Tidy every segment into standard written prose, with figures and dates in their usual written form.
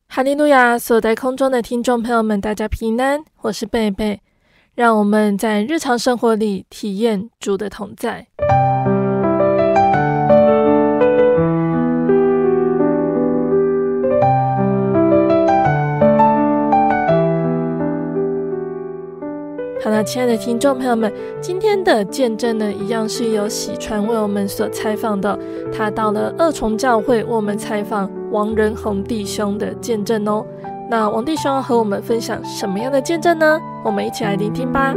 哈利路亚！所有在空中的听众朋友们，大家平安，我是贝贝。让我们在日常生活里体验主的同在。好了，亲爱的听众朋友们，今天的见证呢，一样是由喜传为我们所采访的。他到了二重教会为我们采访王仁宏弟兄的见证哦。那王弟兄要和我们分享什么样的见证呢？我们一起来聆听吧。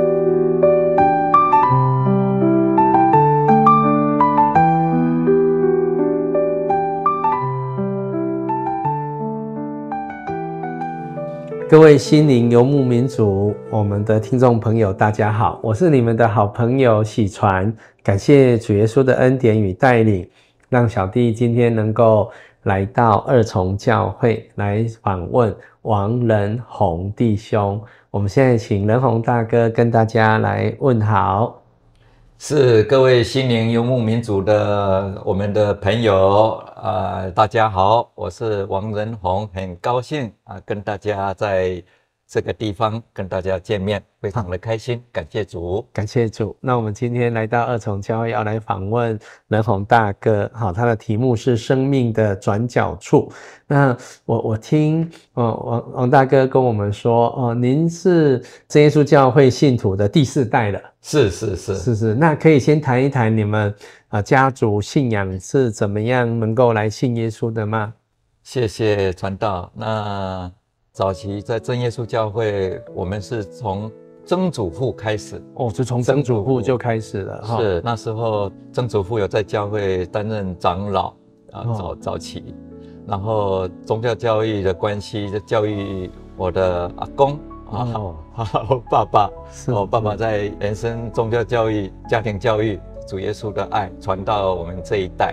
各位心灵游牧民族，我们的听众朋友大家好，我是你们的好朋友喜传。感谢主耶稣的恩典与带领，让小弟今天能够来到二重教会来访问王仁宏弟兄。我们现在请仁宏大哥跟大家来问好。 是各位心灵游牧民族的我们的朋友大家好，我是王仁宏，很高兴跟大家在这个地方跟大家见面，非常的开心，感谢主， 感谢主。那我们今天来到二重教会，要来访问仁宏大哥，他的题目是生命的转角处。那我听王大哥跟我们说，您是真耶稣教会信徒的第4代了。是。那可以先谈一谈你们家族信仰是怎么样能够来信耶稣的吗？ 谢谢传道。那早期在真耶稣教会，我们是从曾祖父开始。 就从曾祖父就开始了。 是，那时候曾祖父有在教会担任长老早期，然后宗教教育的关系就教育我的阿公我爸爸，我爸爸在延伸宗教教育、家庭教育，主耶稣的爱传到我们这一代。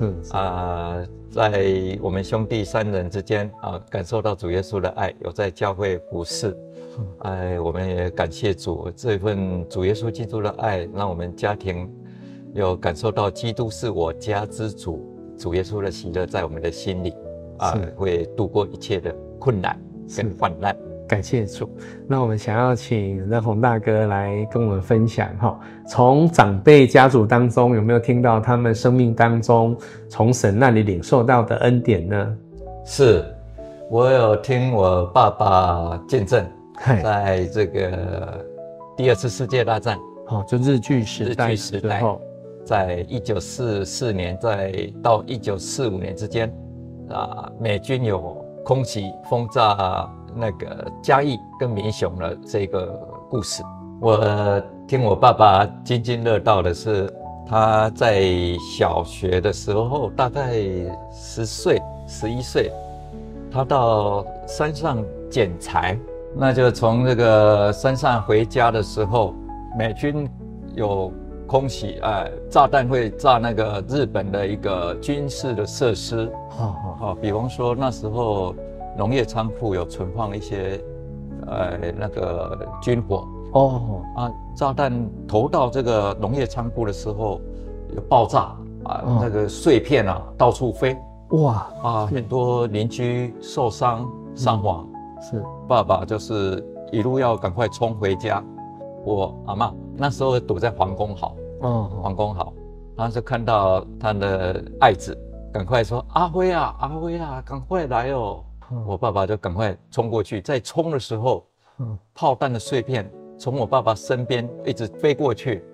在我们兄弟3人之间感受到主耶稣的爱，有在教会服侍。我们也感谢主，这份主耶稣基督的爱，让我们家庭有感受到基督是我家之主，主耶稣的喜乐在我们的心里会度过一切的困难跟患难。 感谢主。那我们想要请仁宏大哥来跟我们分享从长辈家族当中有没有听到他们生命当中从神那里领受到的恩典呢？ 是，我有听我爸爸见证，在这个第2次世界大战就日据时代之后， 在1944年到1945年之间美军有空袭轰炸那个嘉义跟民雄的这个故事。我听我爸爸津津乐道的是，他在小学的时候大概10岁11岁，他到山上捡柴，那就从这个山上回家的时候，美军有空袭炸弹会炸那个日本的一个军事的设施比方说那时候农业仓库有存放一些那个军火炸弹投到这个农业仓库的时候有爆炸那个碎片到处飞，很多邻居受伤伤亡。 是， 爸爸就是一路要赶快冲回家。我阿嬷那时候躲在皇宫好，他就看到他的爱子，赶快说阿辉啊，赶快来哦。我爸爸就赶快冲过去，在冲的时候炮弹的碎片从我爸爸身边一直飞过去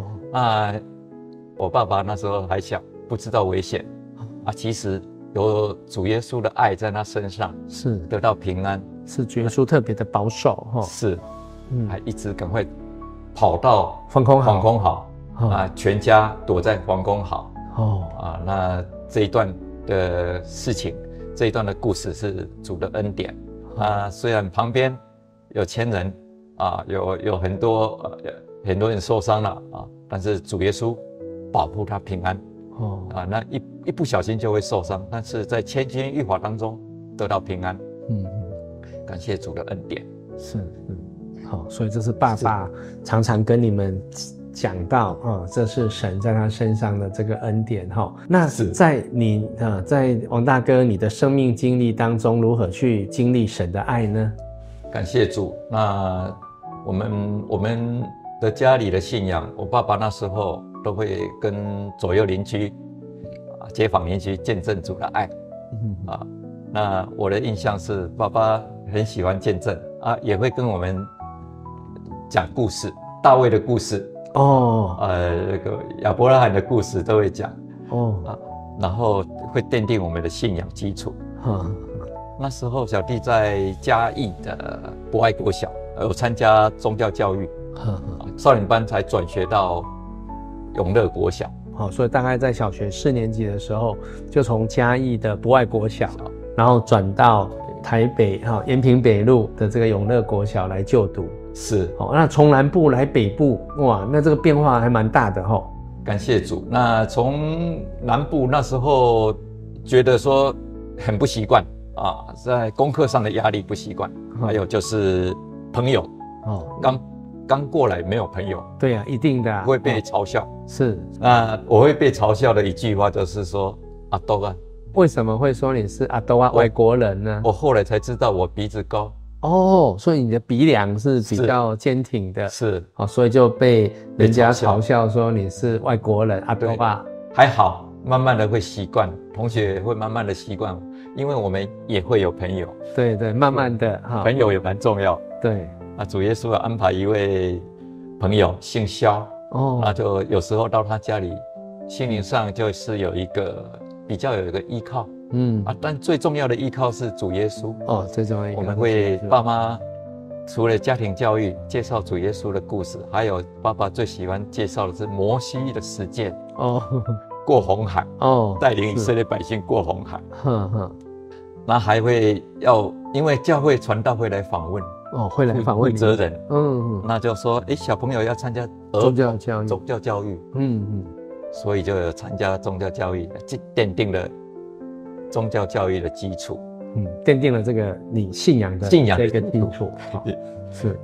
我爸爸那时候还小，不知道危险其实有主耶稣的爱在他身上， 是得到平安， 是主耶稣特别的保守是还一直赶快跑到皇宫好全家躲在皇宫好那这一段的事情，这一段的故事是主的恩典虽然旁边有千人有很多人受伤了但是主耶稣保护他平安那一不小心就会受伤，但是在千钧一发当中得到平安。感谢主的恩典。 是，好，所以这是爸爸常常跟你们讲到这是神在他身上的这个恩典哈。那在你在王大哥你的生命经历当中，如何去经历神的爱呢？ 感谢主。那我们的家里的信仰，我爸爸那时候都会跟左右邻居街坊邻居见证主的爱那我的印象是爸爸很喜欢见证也会跟我们讲故事，大卫的故事那个亚伯拉罕的故事都会讲然后会奠定我们的信仰基础那时候小弟在嘉义的博爱国小有参加宗教教育少年班才转学到永乐国小所以大概在小学4年级的时候就从嘉义的博爱国小然后转到台北延平北路的这个永乐国小来就读。 是那从南部来北部，哇，那这个变化还蛮大的感谢主。那从南部那时候觉得说很不习惯在功课上的压力不习惯还有就是朋友刚过来没有朋友。 对啊，一定的会被嘲笑是那我会被嘲笑的一句话就是说阿斗为什么会说你是阿斗外国人呢？ 我后来才知道我鼻子高所以你的鼻梁是比较坚挺的， 是所以就被人家嘲笑说你是外国人阿斗还好慢慢的会习惯，同学会慢慢的习惯，因为我们也会有朋友。 对对，慢慢的朋友也蛮重要。 对主耶稣安排一位朋友姓萧那就有时候到他家里，心灵上就是有一个比较有一个依靠但最重要的依靠是主耶稣最重要的依靠我们会爸妈除了家庭教育介绍主耶稣的故事，还有爸爸最喜欢介绍的是摩西的实践过红海带领以色列百姓过红海那还会因为教会传道会来访问会来访问负责人那就说小朋友要参加宗教教育所以就有参加宗教教育，奠定了宗教教育的基础奠定了这个你信仰的这个基础是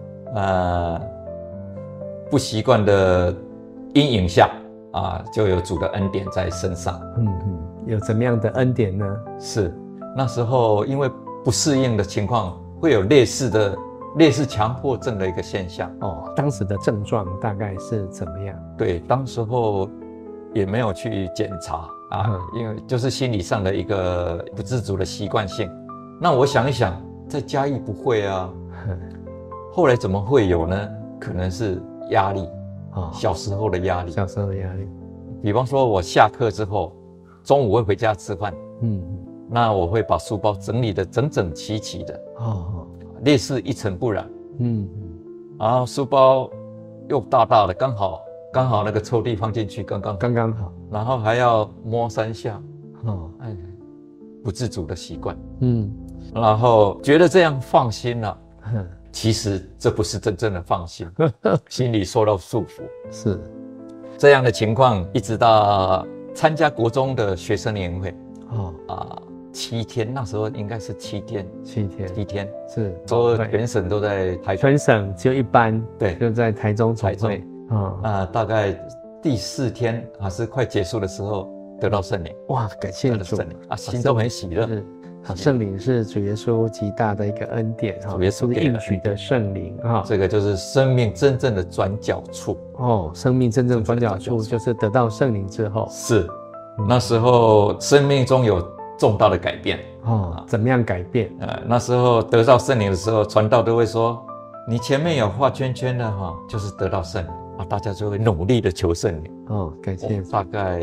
不习惯的阴影下就有主的恩典在身上有怎么样的恩典呢？ 是那时候因为不适应的情况，会有类似强迫症的一个现象当时的症状大概是怎么样？ 对，当时候也没有去检查因为就是心理上的一个不自主的习惯性。那我想一想，在嘉义不会后来怎么会有呢？可能是压力小时候的压力。比方说我下课之后中午会回家吃饭那我会把书包整理得整整齐齐的类似一尘不染然后书包又大大的，刚好那个抽屉放进去刚刚好，然后还要摸3下不自主的习惯然后觉得这样放心了其实这不是真正的放心心里受到束缚。 是这样的情况一直到参加国中的学生联会7天，那时候应该是7天是所有全省都在台中， 全省只有一班对就在台中总会大概第4天还是快结束的时候得到圣灵。 哇，感谢主心中很喜乐圣灵是主耶稣极大的一个恩典主耶稣给应许的圣灵这个就是生命真正的转角处生命真正的转角处就是得到圣灵之后是那时候生命中有重大的改变怎么样改变？ 那时候得到圣灵的时候，传道都会说，你前面有画圈圈的就是得到圣灵大家就会努力的求圣灵感谢大概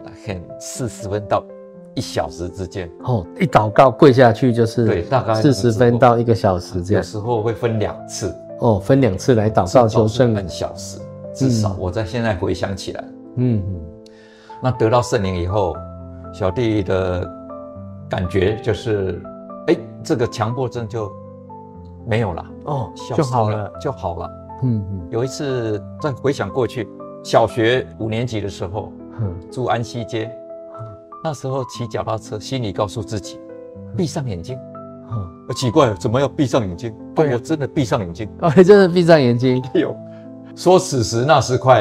40分到1小时之间一祷告跪下去就是对，大概 40分到1个小时这样， 有时候会分2次分2次来祷告求圣灵半小时至少我在现在回想起来那得到圣灵以后，小弟的感觉就是这个强迫症就没有了就好了有一次再回想过去，小学5年级的时候住安西街那时候骑脚踏车，心里告诉自己闭上眼睛奇怪了，怎么要闭上眼睛？我真的闭上眼睛真的闭上眼睛说此时那时快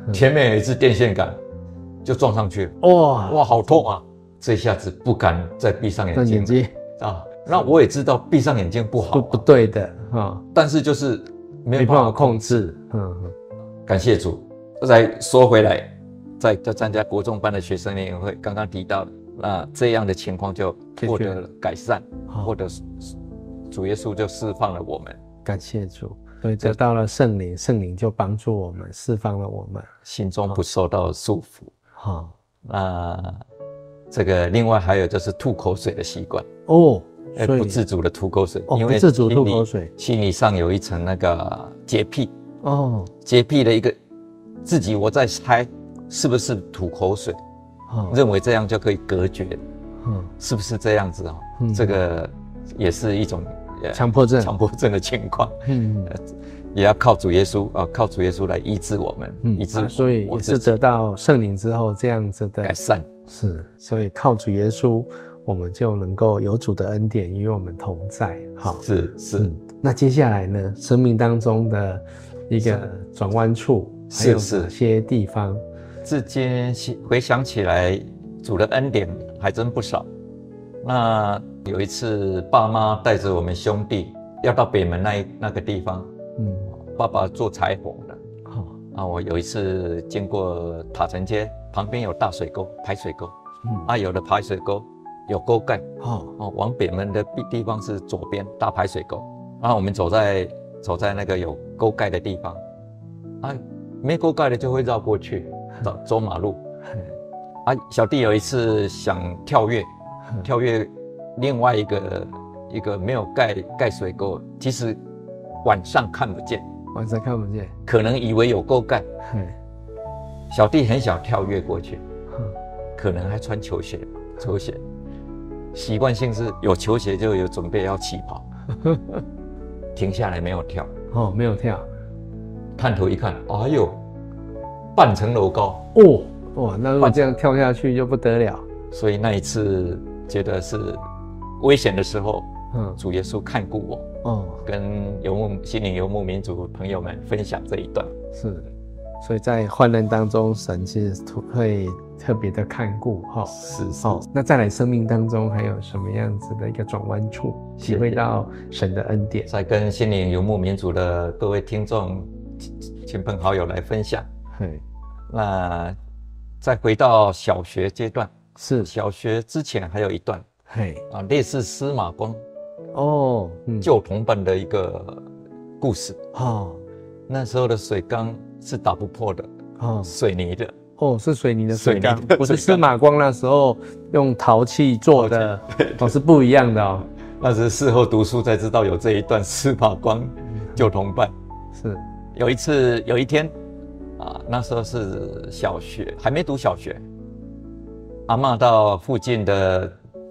前面有一支电线杆，就撞上去了。哇，好痛啊！这一下子不敢再闭上眼睛啊。那我也知道闭上眼睛不好， 不对的啊。 但是就是没办法控制。 感谢主。再说回来，在参加国中班的学生联谊会，刚刚提到的，那这样的情况就获得了改善，获得主耶稣就释放了我们。 感谢主。所以得到了圣灵，圣灵就帮助我们，释放了我们， 心中不受到束缚。那这个另外还有就是吐口水的习惯不自主的吐口水，因为不自主吐口水， 心理上有一层那个洁癖。洁癖的一个自己，我在猜是不是吐口水，认为这样就可以隔绝，是不是这样子这个也是一种强迫症的情况，也要靠主耶稣靠主耶稣来医治我们，医治所以也是得到圣灵之后这样子的改善， 是，所以靠主耶稣，我们就能够有主的恩典与我们同在， 是。 那接下来呢，生命当中的一个转弯处，还有哪些地方？ 至今回想起来，主的恩典还真不少。那有一次，爸妈带着我们兄弟要到北门那个地方，爸爸做裁缝的，我有一次经过塔城街旁边有大水沟排水沟，有的排水沟有沟盖，往北门的地方是左边大排水沟，然后我们走在那个有沟盖的地方，没沟盖的就会绕过去走马路，小弟有一次想跳跃另外一个没有盖水沟，其实晚上看不见，可能以为有沟盖，小弟很想跳跃过去，可能还穿球鞋，习惯性是有球鞋就有准备要起跑，停下来没有跳， 没有跳， 探头一看，哎呦，半层楼高那如果这样跳下去就不得了， 所以那一次觉得是危险的时候，主耶稣看顾我，跟心灵游牧民族朋友们分享这一段， 是，所以在患难当中，神其实会特别的看顾， 是。 那再来生命当中还有什么样子的一个转弯处，体会到神的恩典？ 再跟心灵游牧民族的各位听众、亲朋好友来分享。那再回到小学阶段， 是小学之前还有一段，类似司马光旧同伴的一个故事。那时候的水缸是打不破的，水泥的。 是水泥的水缸，不是司马光那时候用陶器做的，是不一样的那是事后读书才知道有这一段司马光旧同伴。 是， 有一天那时候是小学，还没读小学，阿嬷到附近的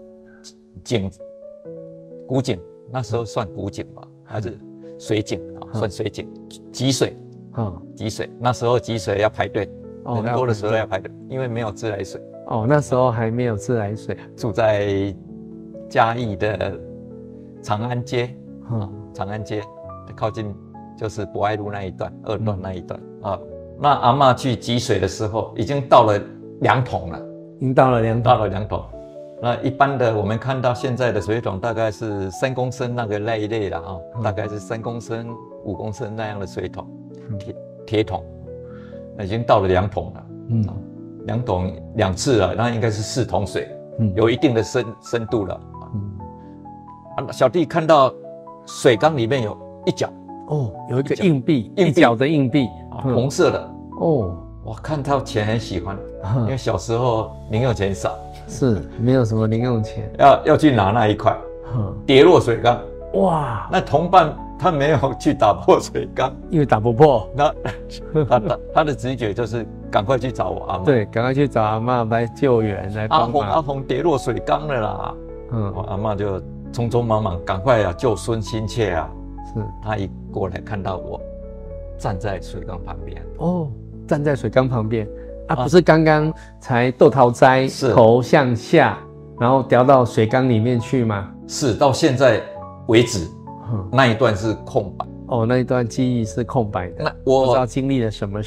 古井，那时候算古井吧，还是水井算水井，集水，那时候集水要排队，人多的时候要排队，因为没有自来水。 那时候还没有自来水。 住在嘉义的长安街，长安街靠近就是博爱路那一段，2段那一段那阿嬷去集水的时候，已经到了2桶了，到了2桶。那一般的我们看到现在的水桶大概是3公升那一类的大概是3公升、5公升那样的水桶，铁桶，那已经到了2桶了，2桶2次了，那应该是4桶水，有一定的深度了。小弟看到水缸里面有一角， 有一个硬币，一角的硬币， 红色的。我看到钱很喜欢，因为小时候零用钱少， 是没有什么零用钱， 要去拿那一块，跌落水缸。哇！那同伴他没有去打破水缸， 因为打不破。 那他的直觉就是赶快去找我阿嬷， 对，赶快去找阿嬷来救援，来帮忙。 阿红跌落水缸了啦！我阿嬷就匆匆忙忙，赶快救孙心切啊！是，他一过来看到我站在水缸旁边， 站在水缸旁边不是刚刚才豆桃栽头向下，然后掉到水缸里面去吗？ 是，到现在为止，那一段是空白。 那一段记忆是空白的。那我不知道经历了什么事。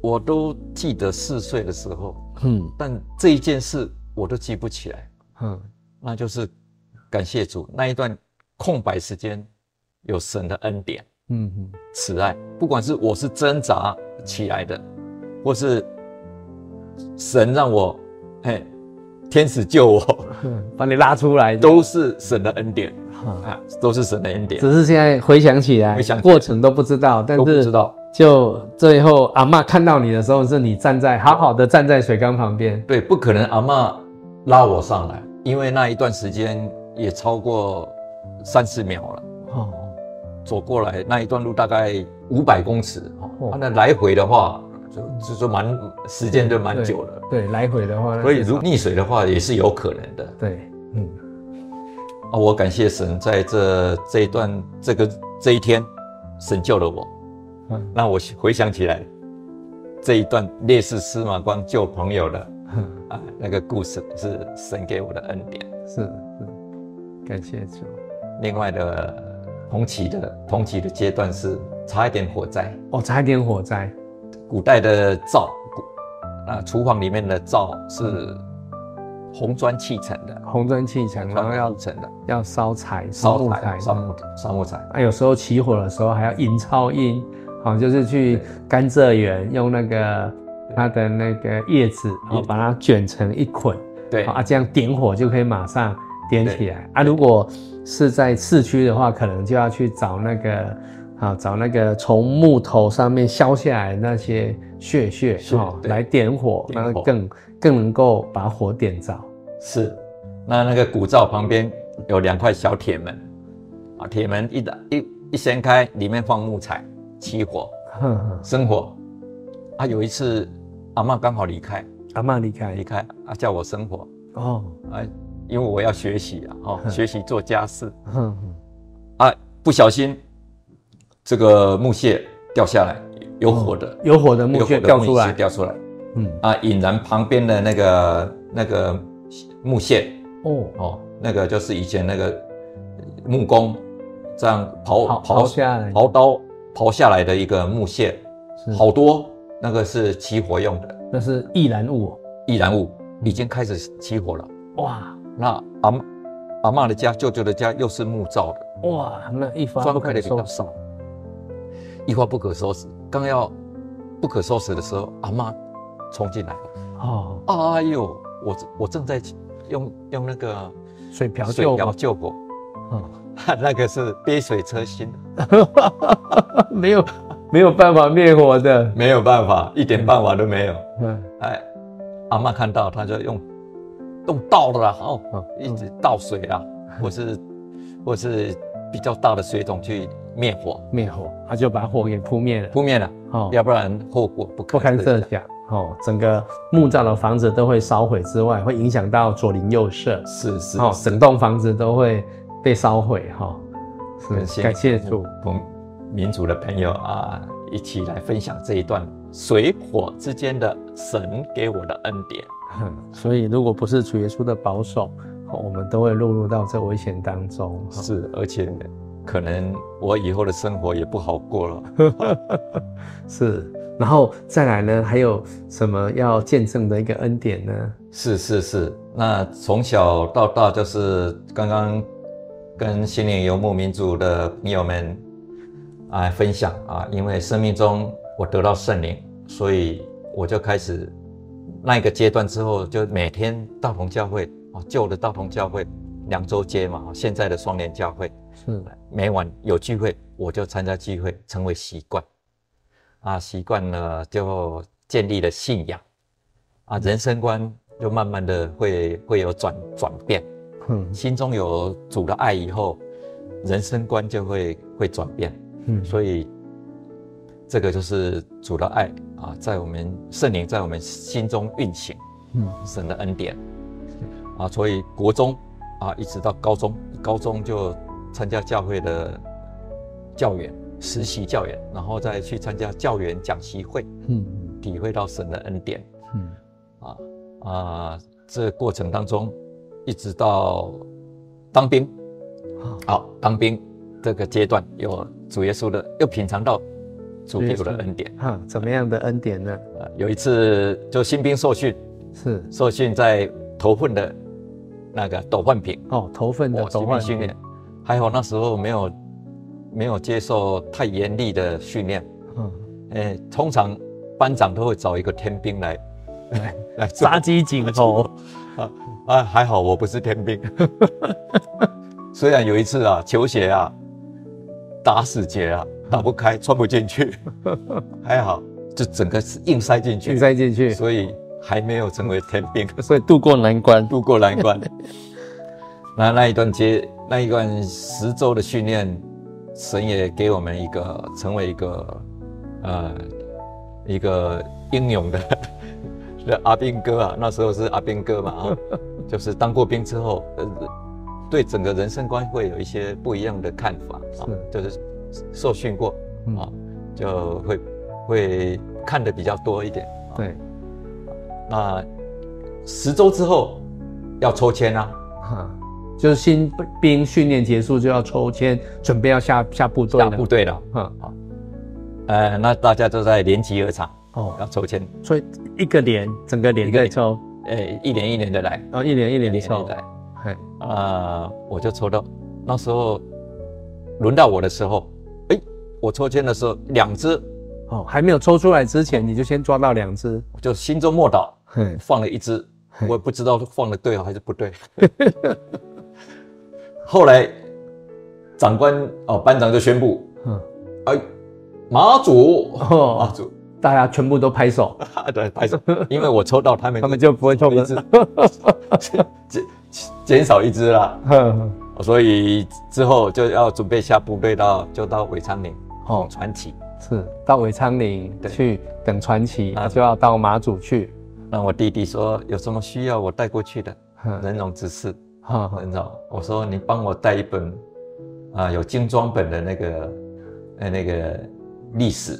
我都记得4岁的时候，但这一件事我都记不起来，那就是感谢主，那一段空白时间有神的恩典，慈爱，不管是我是挣扎起来的，或是神让我，天使救我， 把你拉出来， 都是神的恩典，都是神的恩典。 只是现在回想起来，过程都不知道，但是都不知道。 就最后阿嬷看到你的时候，是你好好的站在水缸旁边。 对，不可能阿嬷拉我上来，因为那一段时间也超过3-4秒了。走过来那一段路大概500公尺，那来回的话就时间就蛮久了。 对，来回的话， 所以如溺水的话也是有可能的。 对， 我感谢神，在这一段这一天，神救了我。那我回想起来，这一段烈士司马光救朋友的那个故事，是神给我的恩典。 是，感谢主。 另外的同期的阶段是差一点火灾。 差一点火灾。 古代的灶，厨房里面的灶是红砖砌成的， 然后要烧柴，烧木材。有时候起火的时候还要引超音，就是去甘蔗园用它的那个叶子，把它卷成一捆， 对， 这样点火就可以马上点起来。如果是在市区的话，可能就要去找那个从木头上面削下来那些屑来点火，那更能够把火点着。 是，那个古灶旁边有2块小铁门，铁门一掀开，里面放木材，起火，生火。有一次阿嬷刚好离开，叫我生火。因为我要学习学习做家事。不小心这个木屑掉下来，有火的木屑掉出来，引燃旁边的那个木屑。那个就是以前那个木工这样刨刀刨下来的一个木屑，好多，那个是起火用的， 那是易燃物已经开始起火了。 哇， 那阿嬷的家，舅舅的家又是木造的， 哇，那一发砖块的比较少，一发不可收拾。刚要不可收拾的时候，阿嬷冲进来了。哎呦，我正在用那个水瓢救火。 那个是杯水车薪， 没有办法灭火的， 没有办法，一点办法都没有。阿嬷看到，她就用倒的啦，一直倒水啦，或是比较大的水桶去灭火， 他就把火给扑灭了， 要不然后果不堪设想。整个木造的房子都会烧毁之外，会影响到左邻右舍， 是， 整栋房子都会被烧毁。是，感谢主， 同民族的朋友一起来分享这一段水火之间的神给我的恩典。 所以如果不是主耶稣的保守，我们都会落入到这危险当中。 是，而且可能我以后的生活也不好过了。 是，然后再来呢，还有什么要见证的一个恩典呢？ 是，那从小到大就是刚刚跟心灵游牧民族的朋友们分享因为生命中我得到圣灵，所以我就开始那一个阶段之后，就每天道同教会旧的道同教会2州街嘛，现在的双联教会， 是每晚有聚会我就参加聚会，成为习惯习惯了就建立了信仰人生观就慢慢的会有转变，心中有主的爱以后，人生观就会转变，所以这个就是主的爱在我们圣灵在我们心中运行，神的恩典所以国中一直到高中就参加教会的教员实习教员，然后再去参加教员讲习会，体会到神的恩典，这个过程当中一直到当兵，当兵这个阶段有主耶稣的，又品尝到主给我的恩典。 怎么样的恩典呢？ 有一次就新兵受训，受训在头份的那个斗焕坪。 头份的斗焕训练，还好那时候没有接受太严厉的训练。通常班长都会找一个天兵来杀鸡儆猴。 还好我不是天兵。虽然有一次球鞋打死结打不开，穿不进去，还好就整个是硬塞进去，所以还没有成为天兵， 所以渡过难关。 那一段10周的训练，神也给我们成为一个英勇的阿兵哥那时候是阿兵哥嘛就是当过兵之后，对整个人生观会有一些不一样的看法就是受训过就会看得比较多一点。 对， 那10周之后要抽签就是新兵训练结束就要抽签，准备要下部队了。 那大家都在连集合场要抽签， 所以整个连在抽， 一连的来， 一连抽来。我就抽到，那时候轮到我的时候，我抽签的时候2只， 还没有抽出来之前你就先抓到2只， 我就心中默祷，放了1只，我也不知道放的对还是不对。后来长官班长就宣布，马祖， 大家全部都拍手。 对，拍手，因为我抽到他们就不会抽1只， 减少1只啦。所以之后就要准备下部队就到尾昌岭传奇， 是到尾昌岭去等传奇，就要到马祖去。 那我弟弟说有什么需要我带过去的，仁荣之事。我说你帮我带一本有精装本的那个历史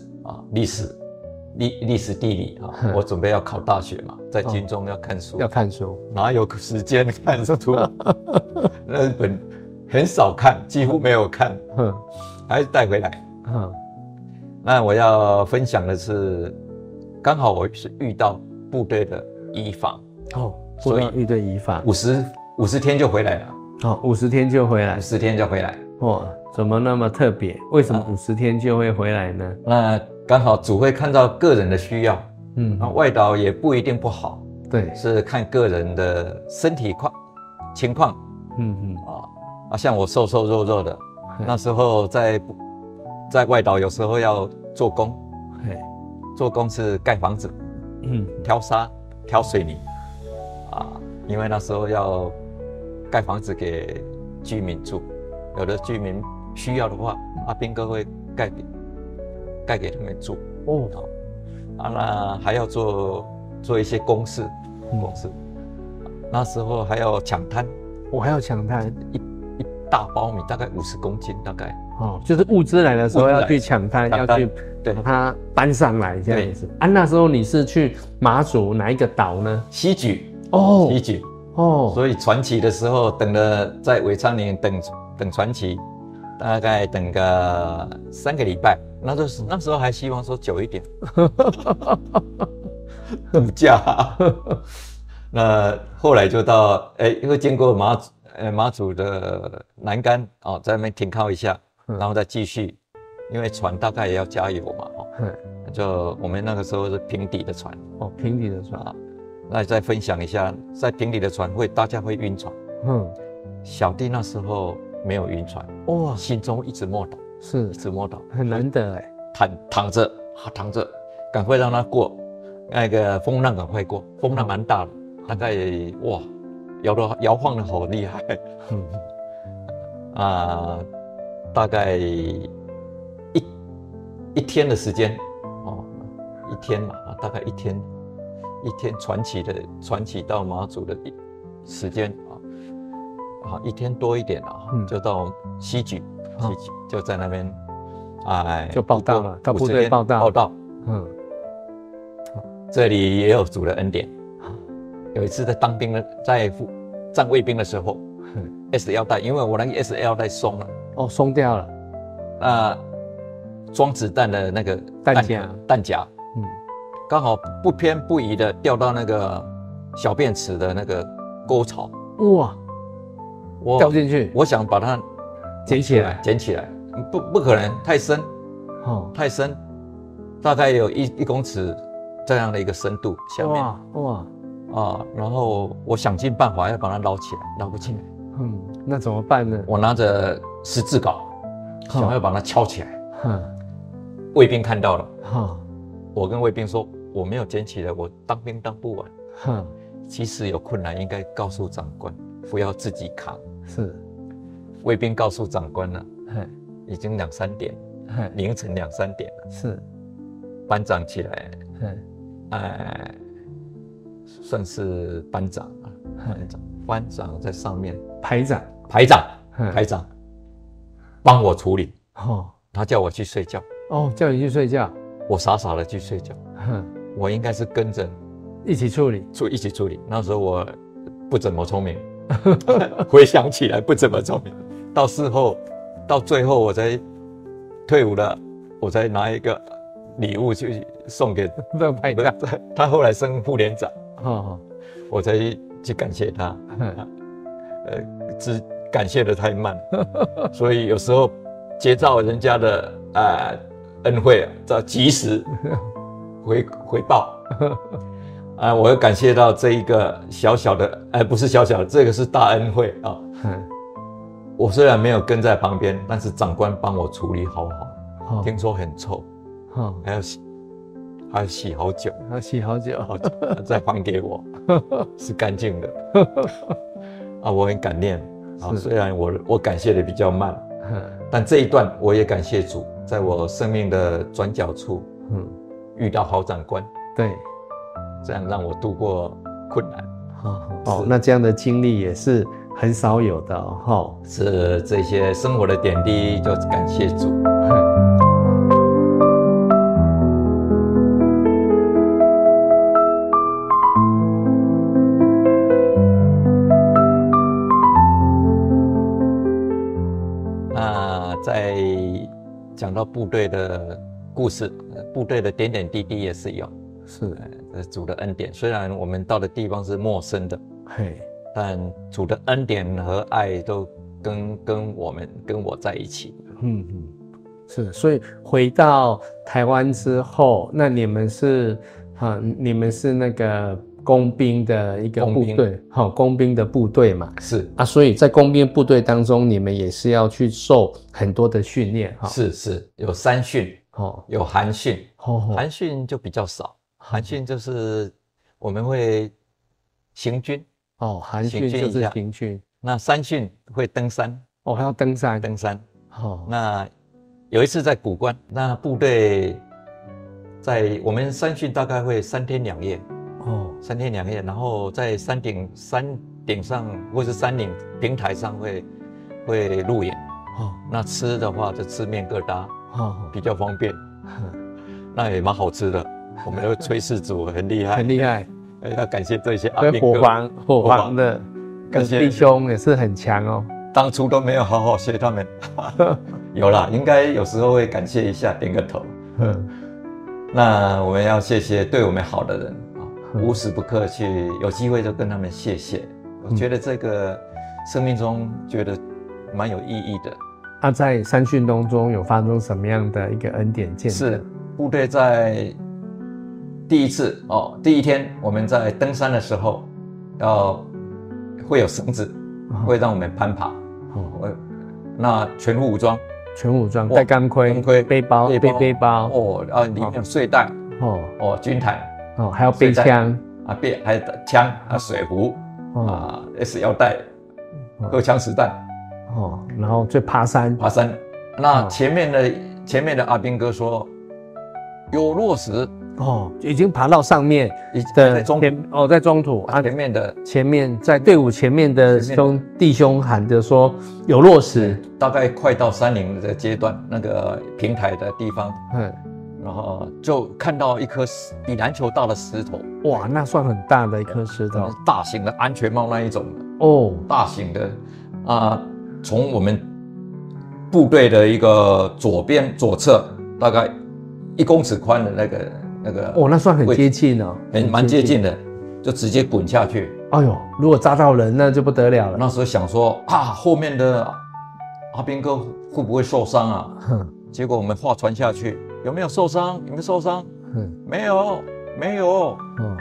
地理我准备要考大学嘛，在军中要看书，哪有时间看书？那本很少看，几乎没有看，还是带回来。那我要分享的是，刚好我是遇到部队的移防所以遇到移防 50天就回来了。 50天就回来 ，50天就回来。 怎么那么特别？为什么50天就会回来呢？ 那刚好主会看到个人的需要，外岛也不一定不好， 对， 是看个人的身体情况，像我瘦瘦弱的，那时候在外岛有时候要做工，做工是盖房子，挑沙、挑水泥，因为那时候要盖房子给居民住，有的居民需要的话，阿兵哥会盖给他们住。那还要做一些公事，那时候还要抢滩， 还要抢滩， 一大包米大概50公斤，大概就是物资来的时候要去抢滩，要去把它搬上来这样子。那时候你是去马祖哪一个岛呢？ 西举西举所以传奇的时候在尾昌岭等传奇，大概等个3个礼拜。那时候还希望说久一点，度假。那后来就到因为经过马祖的南竿在那边停靠一下，然后再继续，因为船大概也要加油嘛就我们那个时候是平底的船平底的船那再分享一下，在平底的船大家会晕船，小弟那时候没有晕船，心中一直默祷，一直默祷， 很难得躺着，赶快让它过，那个风浪赶快过，风浪蛮大的，大概摇晃的好厉害，大概一天的时间，一天嘛，大概一天传奇到马祖的时间一天多一点就到西举，就在那边就报道了，到部队报道。 这里也有主的恩典。有一次在当兵的，在站卫兵的时候，S 腰带，因为我那个 S 腰带松了， 松掉了。 装子弹的那个弹夹，刚好不偏不倚的掉到那个小便池的那个沟槽， 哇，掉进去， 我想把它捡起来， 不可能，太深，太深，大概有1公尺这样的一个深度下面，然后我想尽办法要把它捞起来，捞不起来， 那怎么办呢？ 我拿着十字镐，想要把它敲起来，卫兵看到了，我跟卫兵说我没有捡起来，我当兵当不完，即使有困难应该告诉长官，不要自己扛。 是， 卫兵告诉长官了，已经2、3点，凌晨2、3点了。 是， 班长起来，算是班长啊，班长在上面， 排长， 帮我处理。他叫我去睡觉。 叫你去睡觉。 我傻傻的去睡觉。我应该是跟着一起处理。 那时候我不怎么聪明，回想起来不怎么聪明。到事后，到最后我才退伍了，我才拿一个礼物去送给排长。 他后来升副连长，我才去感谢他。只感谢的太慢，所以有时候接到人家的恩惠，要及时回报。我要感谢到这一个小小的，不是小小的，这个是大恩惠啊。我虽然没有跟在旁边，但是长官帮我处理好，听说很臭，还要洗好久，再还给我，是干净的。我很感念。虽然我感谢的比较慢，但这一段我也感谢主，在我生命的转角处，遇到好长官， 对， 这样让我度过困难。 那这样的经历也是很少有的哦。 是这些生活的点滴，就感谢主。在讲到部队的故事，部队的点点滴滴也是有， 是主的恩典。虽然我们到的地方是陌生的，但主的恩典和爱都跟我在一起。 是。所以回到台湾之后，那你们是那个工兵的一个部队，工兵的部队嘛， 是所以在工兵部队当中，你们也是要去受很多的训练， 是有3训，有寒训，寒训就比较少，寒训就是我们会行军， 寒训就是行军， 那3训会登山， 还要登山， 那有一次在古关，那部队在我们3训大概会3天2夜。3天2夜，然后在山顶上或是山顶平台上会露营。那吃的话就吃面疙瘩，比较方便。那也蛮好吃的。我们的炊事组很厉害，要感谢这些阿兵哥。 伙房的弟兄也是很强哦。 当初都没有好好谢他们，有啦，应该有时候会感谢一下，点个头。那我们要谢谢对我们好的人。无时不刻去，有机会就跟他们谢谢。我觉得这个生命中觉得蛮有意义的。 在3训当中有发生什么样的一个恩典见证？ 是部队在第一天我们在登山的时候，会有绳子，会让我们攀爬。那全副武装， 带钢盔、背包，里面有睡袋，军毯。 还要背枪还有枪水壶，S 腰带，荷枪实弹， 然后就爬山。 那前面的阿兵哥说有落石， 已经爬到上面的在中途前面在队伍前面的弟兄喊着说有落石， 大概快到山岭的阶段，那个平台的地方。然后就看到一颗比篮球大的石头， 哇，那算很大的一颗石头， 大型的安全帽那一种大型的从我们部队的一个左侧大概1公尺宽的那个哦，那算很接近哦， 蛮接近的，就直接滚下去。 哎呦，如果扎到人，那就不得了了。 那时候想说啊，后面的阿兵哥会不会受伤啊？结果我们划船下去，有没有受伤？有没有受伤？没有，没有。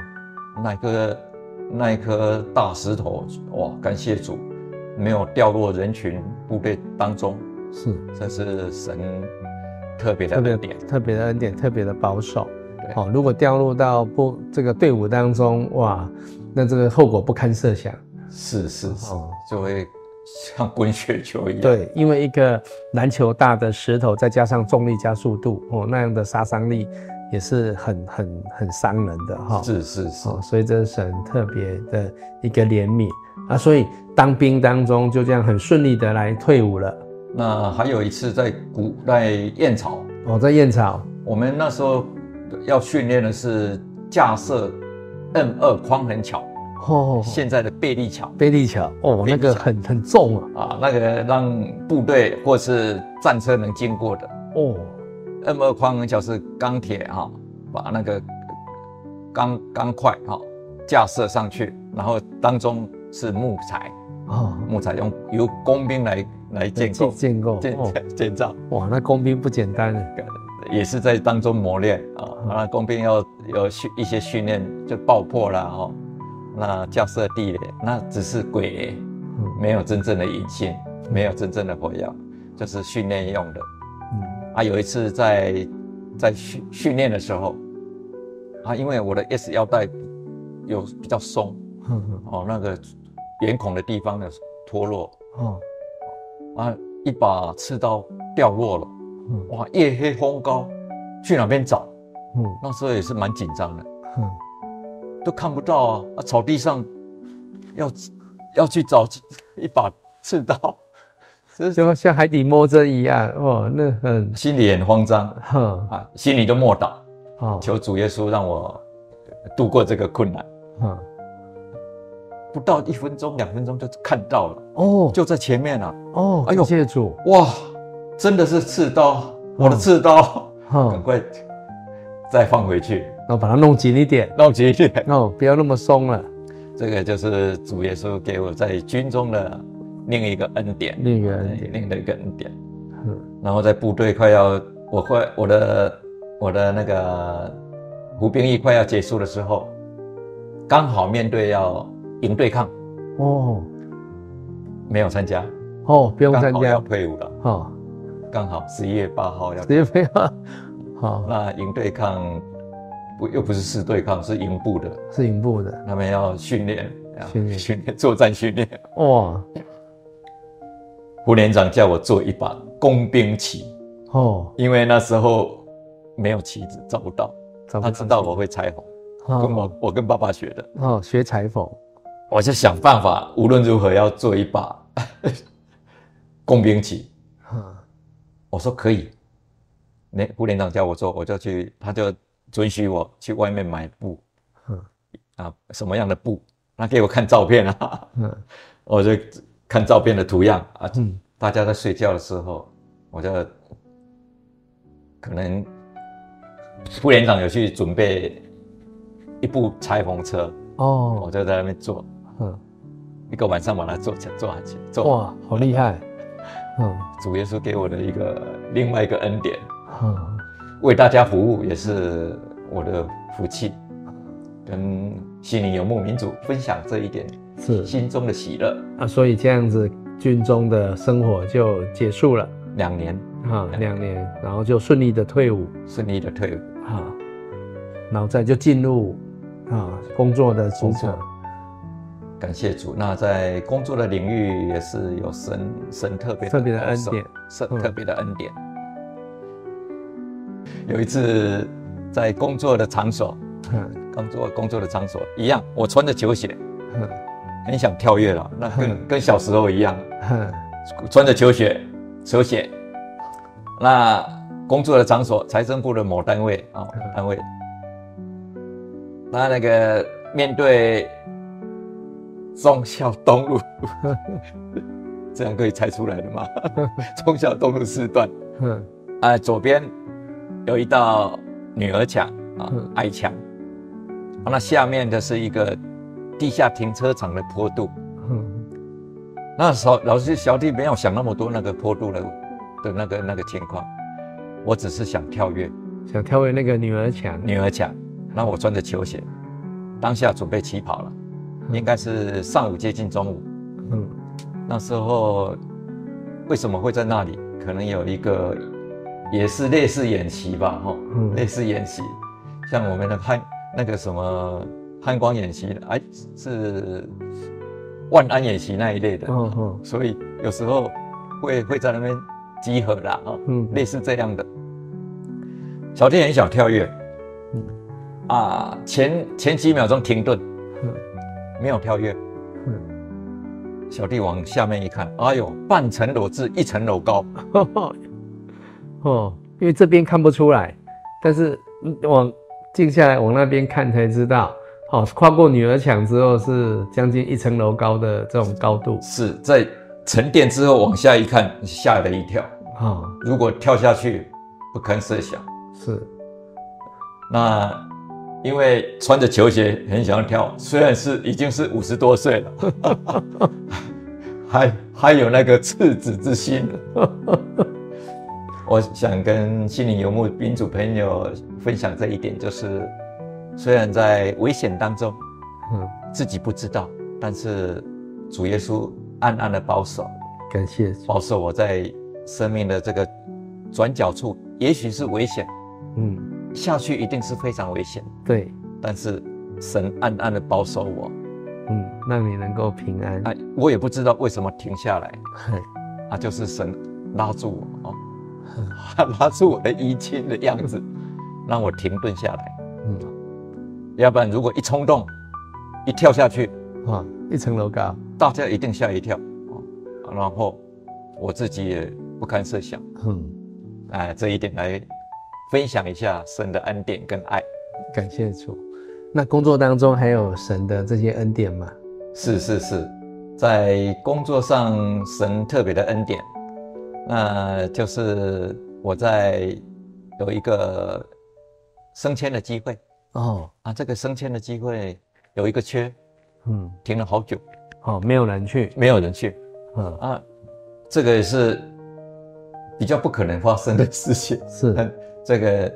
那一颗大石头，哇，感谢主，没有掉落人群部队当中。 是， 这是神特别的恩典， 特别的恩典，特别的保守。好，如果掉入到这个队伍当中，哇，那这个后果不堪设想。 是，就会像滚雪球一样。 对，因为一个篮球大的石头，再加上重力加速度，那样的杀伤力也是很伤人的哈。 是， 所以这是神特别的一个怜悯啊。所以当兵当中就这样很顺利的来退伍了。 那还有一次在燕巢。 在燕巢， 我们那时候要训练的是架设 M2 匡衡桥。现在的贝利桥， 那个很重啊，那个让部队或是战车能经过的。M2 匡衡桥是钢铁把那个钢块架设上去，然后当中是木材，木材由工兵来建造。 哇，那工兵不简单， 也是在当中磨练那工兵要有一些训练，就爆破啦那架设地雷，那只是鬼雷，没有真正的引信，没有真正的火药，就是训练用的。有一次在训练的时候，因为我的 S 腰带有比较松，那个眼孔的地方的脱落，一把刺刀掉落了，哇，夜黑风高，去哪边找？那时候也是蛮紧张的。都看不到草地上要去找一把刺刀， 就像海底摸针一样，那心里很慌张，心里都默祷，求主耶稣让我度过这个困难。不到1分钟、2分钟就看到了，就在前面了。 哎呦，感谢主， 哇，真的是刺刀，我的刺刀，赶快再放回去。 把它弄紧一点，不要那么松了。 这个就是主耶稣给我在军中的另一个恩典。然后在部队我的那个服兵役快要结束的时候，刚好面对要营对抗，没有参加， 不用参加， 刚好要退伍了，刚好11月8号要 11月8号， 那营对抗。又不是市对抗，是营部的，他们要训练作战训练。哇！副连长叫我做一把工兵旗，因为那时候没有旗子，找不到。他知道我会裁缝，我跟爸爸学的。 学裁缝， 我就想办法，无论如何要做一把工兵旗。我说可以，副连长叫我做，我就去，他就准许我去外面买布，什么样的布？他给我看照片我就看照片的图样大家在睡觉的时候，我就可能副连长有去准备一部裁缝车我就在那边做，一个晚上把它做下去。 哇，好厉害！ 主耶稣给我的另外一个恩典。为大家服务也是我的福气，跟心灵游牧民族分享这一点是心中的喜乐所以这样子军中的生活就结束了 2年 2年，然后就顺利的退伍然后再就进入工作的职场。 感谢主，那在工作的领域也是有神特别的恩典，特别的恩典。有一次在工作的场所，工作的场所一样，我穿着球鞋，很想跳跃了，那跟小时候一样，穿着球鞋，那工作的场所，财政部的某单位那个面对忠孝东路，这样可以猜出来的吗？忠孝东路4段，左边有一道女儿墙啊，矮墙，那下面的是一个地下停车场的坡度。那时候老师小弟没有想那么多那个坡度的那个情况，我只是想跳跃那个女儿墙。 那我穿着球鞋，当下准备起跑了，应该是上午接近中午。那时候为什么会在那里？可能有一个也是类似演习吧，类似演习，像我们的那个什么汉光演习，是万安演习那一类的，所以有时候会在那边集合啦，类似这样的。小弟很想跳跃，前几秒钟停顿，没有跳跃。小弟往下面一看，哎呦，半层楼至1层楼高， 因为这边看不出来，但是静下来往那边看才知道，跨过女儿墙之后是将近1层楼高的这种高度。 是在沉淀之后往下一看，吓了一跳。如果跳下去，不堪设想。 是， 那因为穿着球鞋很想要跳，虽然已经是50多岁了，还有那个赤子之心。我想跟心灵游牧宾主朋友分享这一点，就是虽然在危险当中，自己不知道，但是主耶稣暗暗的保守， 感谢保守我在生命的这个转角处，也许是危险，下去一定是非常危险， 对， 但是神暗暗的保守我， 让你能够平安。 我也不知道为什么停下来，就是神拉住我，拉住我的衣襟的样子，让我停顿下来。要不然如果一冲动，一跳下去 ，1层楼高， 大家一定吓一跳，然后我自己也不堪设想。这一点来分享一下神的恩典跟爱。 感谢主。那工作当中还有神的这些恩典吗？ 是，在工作上神特别的恩典，那就是我在有一个升迁的机会。这个升迁的机会有一个缺，停了好久， 没有人去， 这个也是比较不可能发生的事情。 是， 这个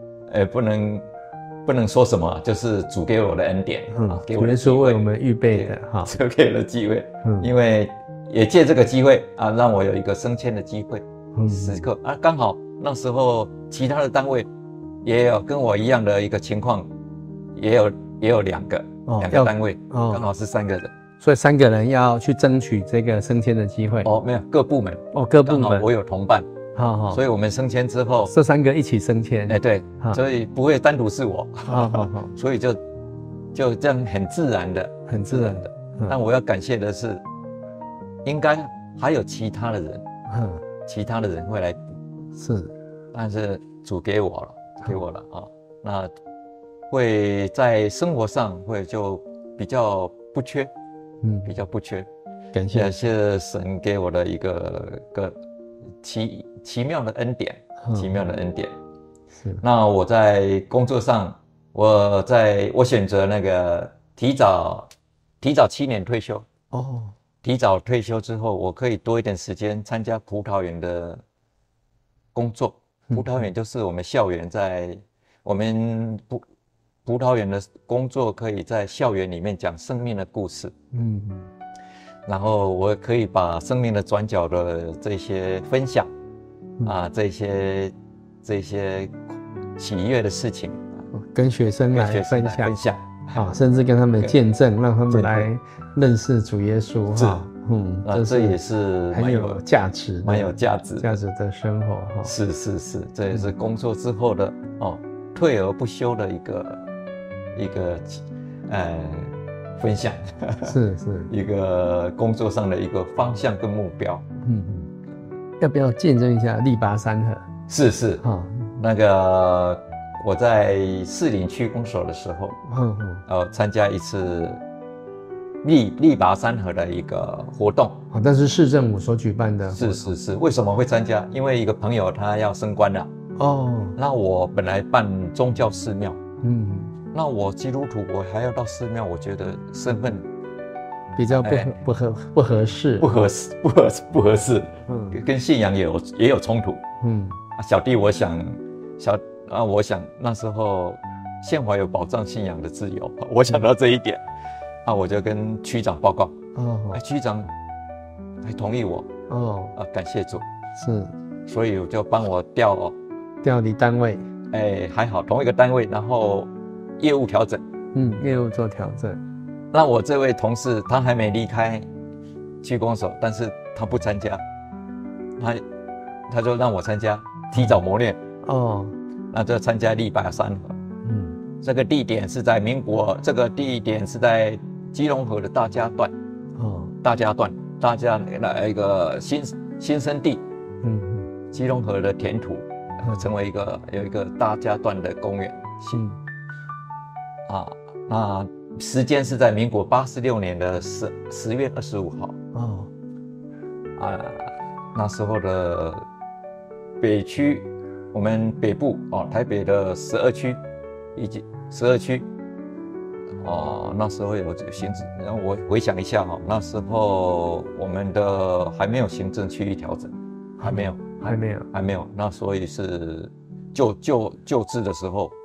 不能说什么，就是主给我的恩典，给我的机会， 主耶稣为我们预备的， 就给了机会，因为也借这个机会让我有一个升迁的机会，时刻刚好那时候其他的单位也有跟我一样的一个情况，也有两个单位，刚好是3个人， 所以3个人要去争取这个升迁的机会。 没有，各部门， 各部门， 刚好我有同伴。所以我们升迁之后， 这3个一起升迁。 对，所以不会单独是我。所以就这样很自然的。但我要感谢的是，应该还有其他的人会来补。 是， 但是主给我了那会在生活上会就比较不缺，感谢神给我的一个奇妙的恩典，是。那我在工作上，我选择那个提早7年退休。提早退休之后，我可以多一点时间参加葡萄园的工作。葡萄园就是我们校园我们葡萄园的工作，可以在校园里面讲生命的故事。然后我可以把生命的转角的这些分享，这些喜悦的事情， 跟学生来分享，甚至跟他们见证，让他们来认识主耶稣。 这也是很有价值的生活。 是，这也是工作之后的退而不休的一个分享， 是一个工作上的一个方向跟目标。 要不要见证一下力拔山河？ 是那个我在士林区公所的时候，参加一次力拔山河的一个活动。 但是市政府所举办的。 是，为什么会参加？因为一个朋友他要升官了， 那我本来办宗教寺庙，那我基督徒我还要到寺庙，我觉得身份比较不合适， 不合适，跟信仰也有冲突，小弟我想那时候宪法有保障信仰的自由，我想到这一点，我就跟区长报告，区长还同意我，感谢主， 是， 所以我就帮我调离单位， 还好同一个单位，然后业务调整， 业务做调整。 那我这位同事他还没离开区公所，但是他不参加，他就让我参加，提早磨练，那就参加立拜3合，这个地点是在基隆河的大家段，大家一个新生地，基隆河的填土，成为有一个大家段的公园，那时间是在民国86年的10月25号，那时候的北区，我们北部台北的12区以及12区，那时候有行政，然后我回想一下那时候我们的还没有行政区域调整，还没有，那所以是旧制的时候，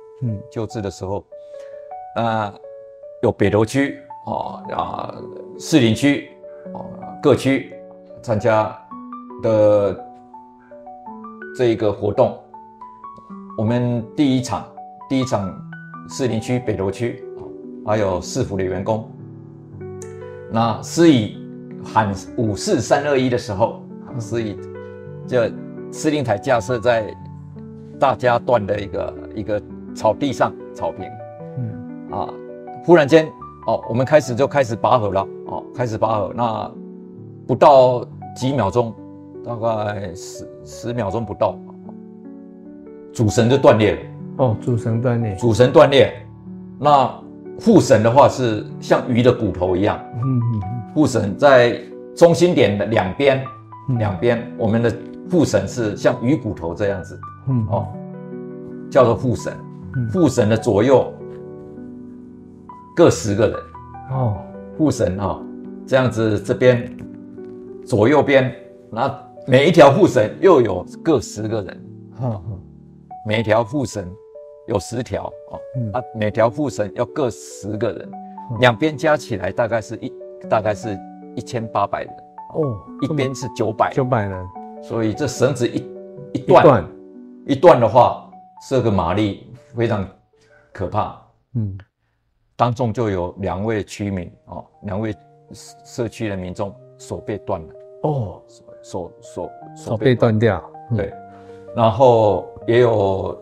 有北投区士林区各区参加的这一个活动，我们第一场士林区、北投区还有市府的员工，那司仪喊5、4、3、2、1的时候，司仪就司令台架设在大家段的一个草地上草坪，忽然间我们开始拔河了，开始拔河，那不到几秒钟，大概10秒钟不到，主绳就断裂了。 主绳断裂。那副绳的话是像鱼的骨头一样，副绳在中心点的两边，我们的副绳是像鱼骨头这样子，叫做副绳。副绳的左右各10个人，副绳这样子，这边左右边，那每一条副绳又有各10个人，每一条副绳有10条，每条副绳要各10个人，两边加起来大概是1800人，一边是900人，所以这绳子一断的话，这个马力非常可怕，当中就有2位居民2位社区的民众手被断了， 手被断掉， 对，然后也有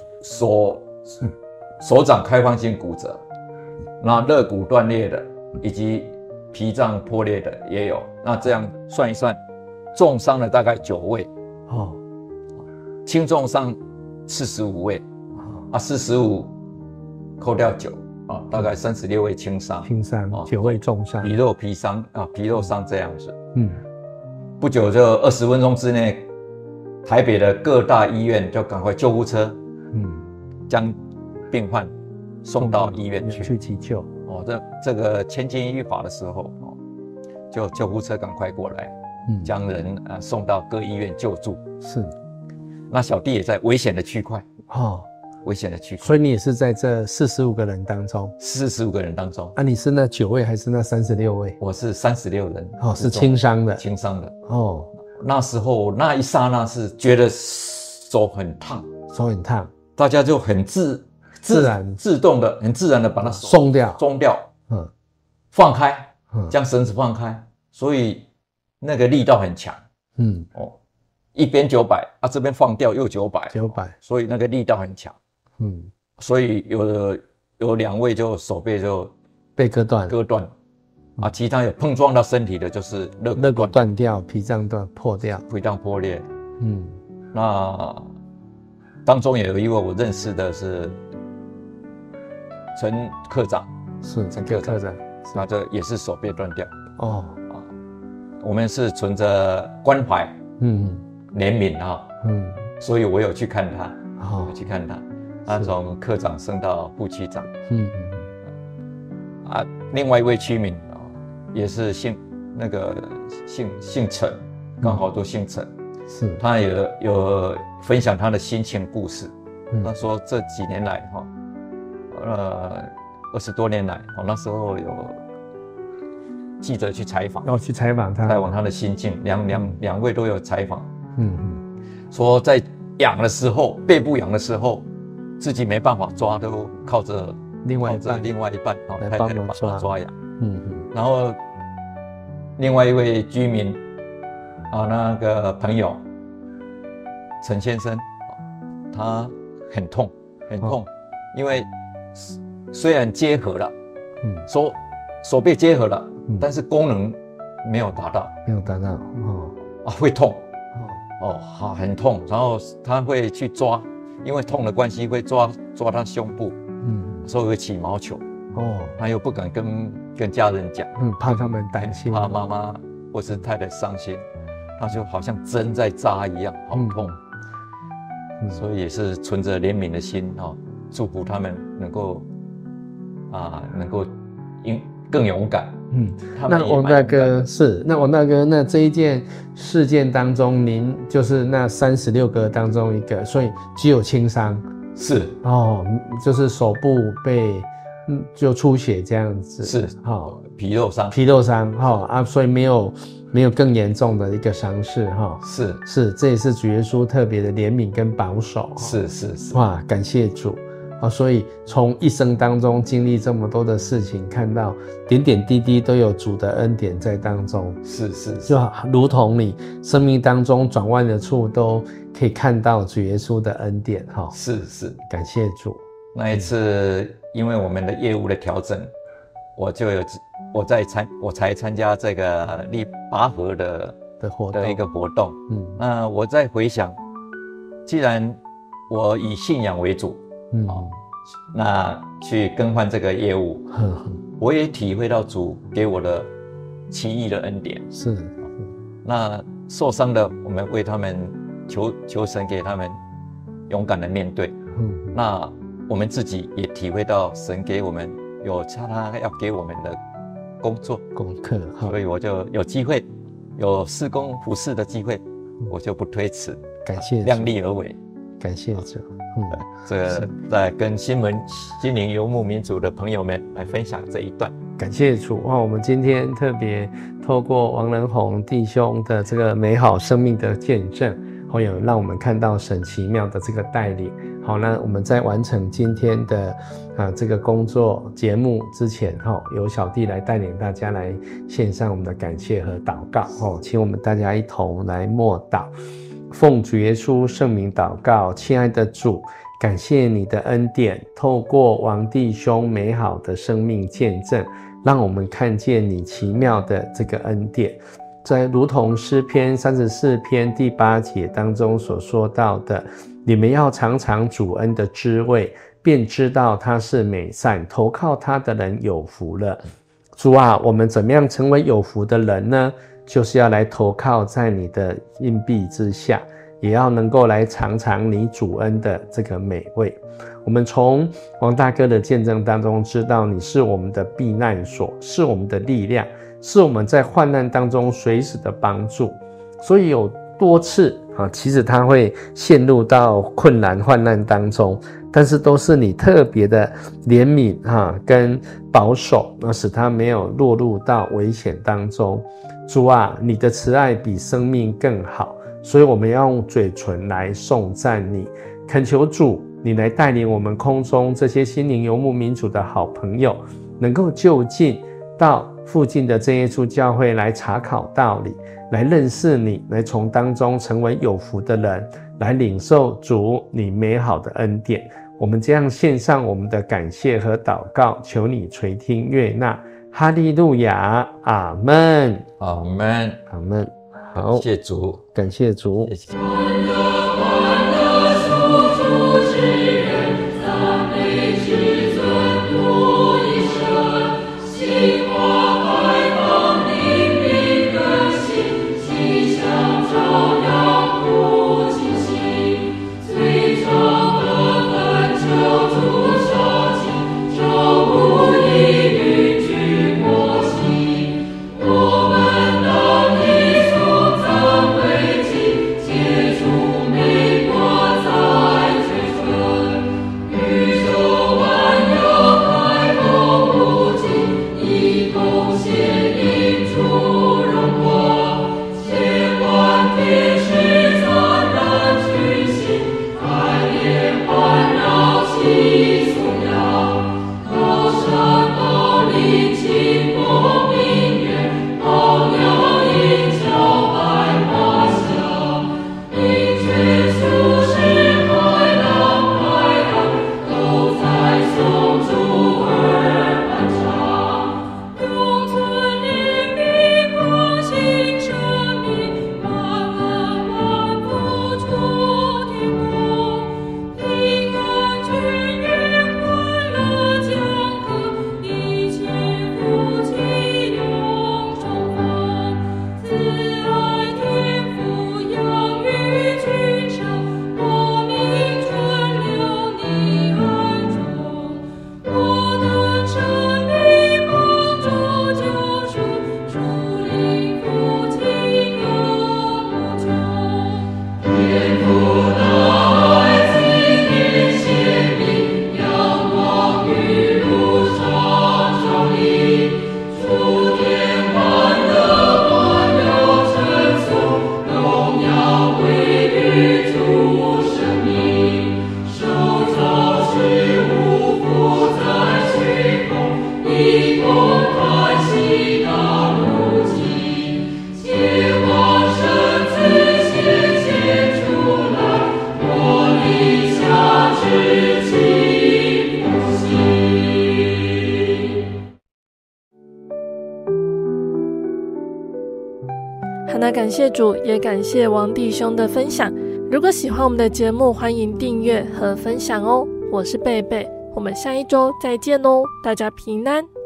手掌开放性骨折，那肋骨断裂的以及脾脏破裂的也有，那这样算一算，重伤的大概9位，轻重伤45位，45扣掉9。大概36位轻伤 ，9位重伤， 皮肉伤这样子。不久就20分钟之内，台北的各大医院就赶快救护车，将病患送到医院去急救。 这个千钧一发的时候，就救护车赶快过来，将人送到各医院救助。 是， 那小弟也在危险的区块。 所以你也是在这45个人当中 ，45个人当中， 你是那9位还是那36位？ 我是36人， 是轻伤的， 那时候那一刹那是觉得手很烫，大家就很自动的、很自然的把它松掉，放开，将绳子放开，所以那个力道很强，一边900这边放掉又900，所以那个力道很强。所以有2位就手背就被割断， 其他有碰撞到身体的就是肋骨断掉，脾脏破裂。那当中也有一位我认识的是陈科长，那这也是手被断掉。我们是存着关怀、怜悯所以我有去看他， 哦有去看他，他从科长升到副区长。另外一位居民也是姓陈，刚好都姓陈。 是， 他有分享他的心情故事。他说这几年来20多年来，那时候有记者去采访， 去采访他， 采访他的心境，两位都有采访。说在痒的时候，背部痒的时候，自己没办法抓，都靠着另外一半太太帮他抓痒。然后另外一位居民那个朋友陈先生，他很痛，因为虽然结合了，手被结合了，但是功能没有达到，会痛，很痛，然后他会去抓，因为痛的关系会抓他胸部，所以会起毛球，他又不敢跟家人讲， 怕他们担心， 怕妈妈或是太太伤心，他就好像针在扎一样，好痛。所以也是存着怜悯的心祝福他们能够更勇敢。 那王大哥那这一件事件当中，您就是那36个当中一个，所以只有轻伤。 是就是手部被就出血这样子。 是皮肉伤所以没有更严重的一个伤势是，这也是主耶稣特别的怜悯跟保守。 是哇，感谢主所以从一生当中经历这么多的事情，看到点点滴滴都有主的恩典在当中。 是， 就如同你生命当中转弯的处都可以看到主耶稣的恩典是， 感谢主。 那一次因为我们的业务的调整，我才参加这个立拔河的一个活动。那我在回想，既然我以信仰为主，那去更换这个业务，我也体会到主给我的奇异的恩典。 是， 那受伤的，我们为他们求神给他们勇敢的面对。那我们自己也体会到神给我们有他要给我们的功课，所以我就有机会，有事工服事的机会，我就不推辞， 感谢主， 量力而为， 感谢主。 这个在跟心灵游牧民族的朋友们来分享这一段， 感谢主。我们今天特别透过王仁宏弟兄的这个美好生命的见证，有让我们看到神奇妙的这个带领。好，那我们在完成今天的这个工作节目之前，由小弟来带领大家来献上我们的感谢和祷告。请我们大家一同来默祷。奉主耶稣圣名祷告，亲爱的主，感谢你的恩典，透过王弟兄美好的生命见证，让我们看见你奇妙的这个恩典。在如同诗篇34篇第8节当中所说到的，你们要尝尝主恩的滋味，便知道他是美善，投靠他的人有福了。主啊，我们怎么样成为有福的人呢？就是要来投靠在你的荫庇之下，也要能够来尝尝你主恩的这个美味。我们从王大哥的见证当中知道，你是我们的避难所，是我们的力量，是我们在患难当中随时的帮助。所以有多次其实他会陷入到困难患难当中，但是都是你特别的怜悯跟保守，使他没有落入到危险当中。主啊，你的慈爱比生命更好，所以我们要用嘴唇来颂赞你，恳求主你来带领我们空中这些心灵游牧民族的好朋友，能够就近到附近的真耶稣教会来查考道理，来认识你，来从当中成为有福的人，来领受主你美好的恩典。我们这样献上我们的感谢和祷告，求你垂听悦纳。哈利路亚，阿们， 阿们， 阿们。 好，感谢主， 感谢主。 谢谢。 谢主，也感谢王弟兄的分享。如果喜欢我们的节目，欢迎订阅和分享哦。我是贝贝，我们下一周再见哦，大家平安。